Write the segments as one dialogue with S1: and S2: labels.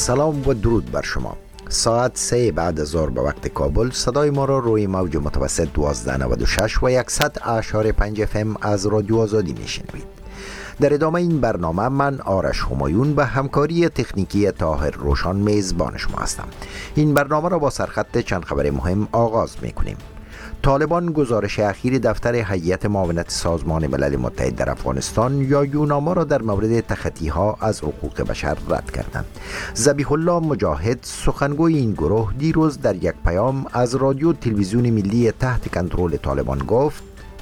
S1: سلام و درود بر شما. ساعت 3 بعد از ظهر به وقت کابل صدای ما را روی موج متوسط 1296 و 100.5 FM از رادیو آزادی میشنوید. در ادامه این برنامه من آرش همایون به همکاری تکنیکی طاهر روشان میزبان شما هستم. این برنامه را با سرخط چند خبر مهم آغاز میکنیم. طالبان گزارش اخیر دفتر هیئت معاونت سازمان ملل متحد در افغانستان یا یوناما را در مورد تخطی‌ها از حقوق بشر رد کردند. ذبیح الله مجاهد سخنگوی این گروه دیروز در یک پیام از رادیو تلویزیون ملی تحت کنترل طالبان گفت: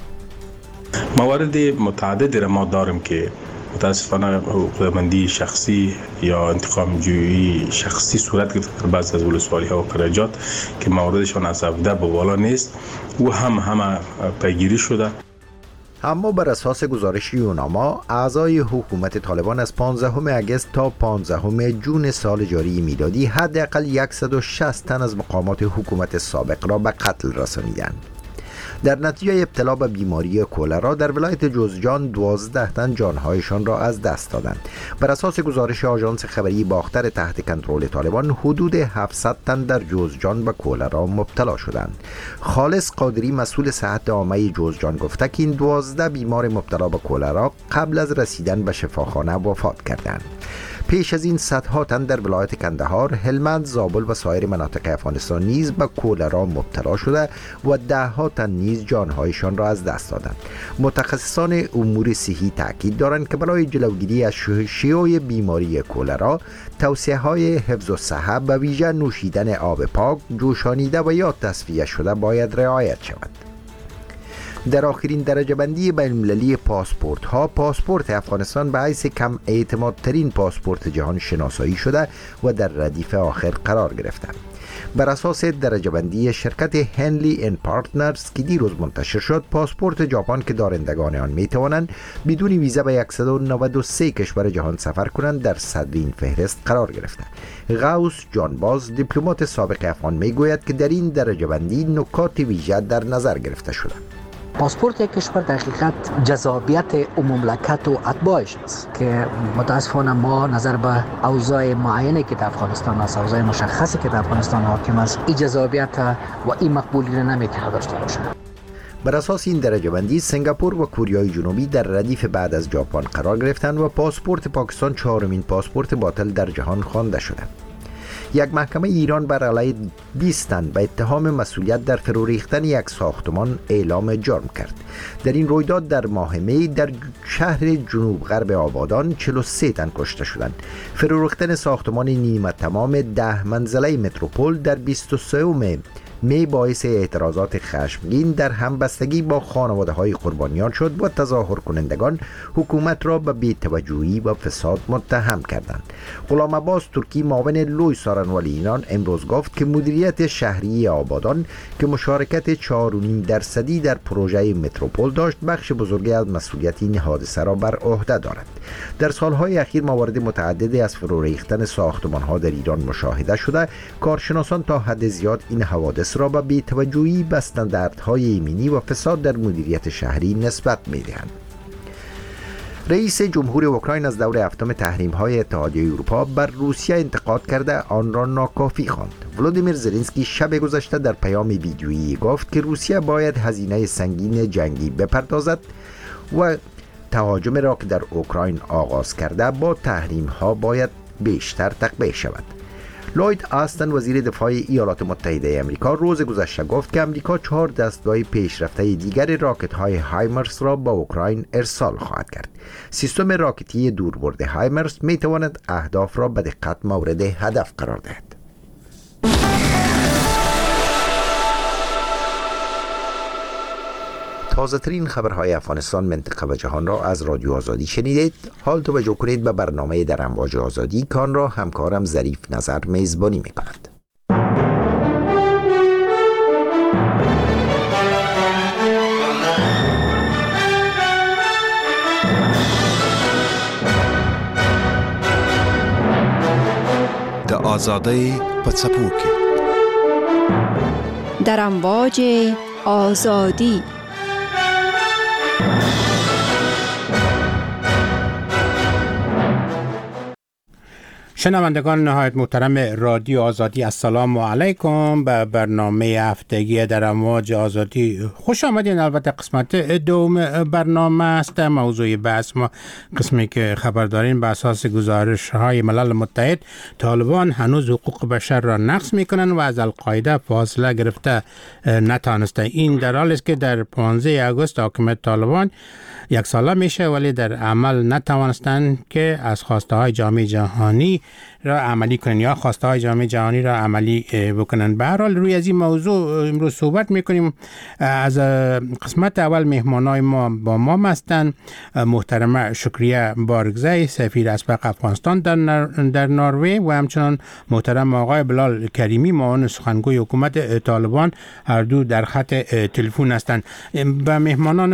S2: موارد متعددی را ما داریم که متاسفانه حقوق‌مندی شخصی یا انتقام جویی شخصی صورت گرفته در بعضی از ولسوالی‌ها و قرجات که مواردشان از 17 به بالا نیست و همه پیگیری شده.
S1: اما بر اساس گزارش یوناما، اعضای حکومت طالبان از 15 اگست تا 15 جون سال جاری میلادی حداقل 160 تن از مقامات حکومت سابق را به قتل رسانیدند. در نتیجه ابتلا به بیماری کولرا در ولایت جوزجان 12 تن جانهایشان را از دست دادند. بر اساس گزارش آژانس خبری باختر تحت کنترل طالبان، حدود 700 تن در جوزجان به کولرا مبتلا شدند. خالص قادری مسئول صحت عامه جوزجان گفته که این 12 بیمار مبتلا به کولرا قبل از رسیدن به شفاخانه وفات کردند. پیش از این صدها تن در ولایت کندهار، هلمند، زابل و سایر مناطق افغانستان نیز به کولرا مبتلا شده و ده‌ها تن نیز جانهایشان را از دست دادند. متخصصان امور صحی تاکید دارند که برای جلوگیری از شیوع بیماری کولرا، توصیه‌های حفظ الصحه به ویژه نوشیدن آب پاک، جوشانیده و یا تصفیه شده باید رعایت شود. در آخرین درجه بندی بین المللی پاسپورت ها، پاسپورت افغانستان به حیث کم اعتمادترین پاسپورت جهان شناسایی شده و در ردیف آخر قرار گرفته. بر اساس درجه بندی شرکت هنلی ان پارتنرز که دیروز منتشر شد، پاسپورت ژاپن که دارندگان آن می توانند بدون ویزا به 193 کشور جهان سفر کنند در صدر این فهرست قرار گرفته. غوث جانباز، دیپلمات سابق افغان، می گوید که در این درجه بندی نکات ویژه در نظر گرفته شده.
S3: پاسپورت یک کشور در حقیقت جذابیت مملکت و اتباعش است که متاسفانه ما نظر به اوضاع معینی که در افغانستان است، اوضاع مشخصی که در افغانستان حاکم است، این جذابیت و این مقبولی را نمیتونه داشته باشه.
S1: بر اساس این درجه بندی، سنگاپور و کوریای جنوبی در ردیف بعد از ژاپن قرار گرفتند و پاسپورت پاکستان چهارمین پاسپورت باطل در جهان خوانده شده. یک محکمه ایران بر علیه 20 تن به اتهام مسئولیت در فرو ریختن یک ساختمان اعلام جرم کرد. در این رویداد در ماه می در شهر جنوب غرب آبادان 43 تن کشته شدند. فرو ریختن ساختمان نیمه تمام 10 منزله متروپول در 23 می باعث اعتراضات خشمگین در همبستگی با خانواده های قربانیان شد و تظاهر کنندگان حکومت را به بی‌توجهی و فساد متهم کردند. غلام عباس ترکی، معاون لوی سارنوالیان، امروز گفت که مدیریت شهری آبادان که مشارکت 4.5% در پروژه متروپول داشت، بخش بزرگی از مسئولیت این حادثه را بر عهده دارد. در سالهای اخیر موارد متعددی از فرو ریختن ساختمان‌ها در ایران مشاهده شده. کارشناسان تا حد زیاد این حوادث را به بی‌توجهی به استانداردهای ایمنی و فساد در مدیریت شهری نسبت می‌دهند. رئیس جمهور اوکراین از دور هفتم تحریم‌های اتحادیه اروپا بر روسیه انتقاد کرده آن را ناکافی خواند. ولودیمیر زلنسکی شب گذشته در پیام ویدیویی گفت که روسیه باید هزینه سنگین جنگی بپردازد و تهاجم را که در اوکراین آغاز کرده با تحریم‌ها باید بیشتر تقویه شود. لوید آستن، وزیر دفاع ایالات متحده آمریکا، روز گذشته گفت که آمریکا 4 دستگاه پیشرفته دیگر راکت‌های هایمرس را به اوکراین ارسال خواهد کرد. سیستم راکتی دوربرد هایمرس می تواند اهداف را به دقت مورد هدف قرار دهد. تازه ترین خبرهای افغانستان، منطقه و جهان را از رادیو آزادی شنیدید. حال توجه کنید به برنامه در امواج آزادی که آن را همکارم ظریف نظر میزبانی می کند.
S4: د آزادی په څپو کې
S5: در امواج آزادی.
S6: شنوندگان نهایت محترم رادیو آزادی، السلام علیکم. به برنامه هفتگی در امواج آزادی خوش آمدین. البته قسمت دوم برنامه است. موضوع بحث ما قسمی که خبر دارین به اساس گزارش های ملل متحد، طالبان هنوز حقوق بشر را نقض میکنن و از القاعده فاصله گرفته نتانسته. این در حالی است که در 15 آگوست حاکمیت طالبان یک ساله میشه ولی در عمل نتوانستند که از خواسته های جامعه جهانی را عملی کنن یا خواسته های جامعه جهانی را عملی بکنن. به هر حال روی از این موضوع امروز صحبت میکنیم. از قسمت اول مهمانای ما با ما هستند محترمه شکریه بارگزی، سفیر اسبق افغانستان در نروژ، و همچنان محترم آقای بلال کریمی، معاون سخنگوی حکومت طالبان، هر دو در خط تلفن هستند. به مهمانان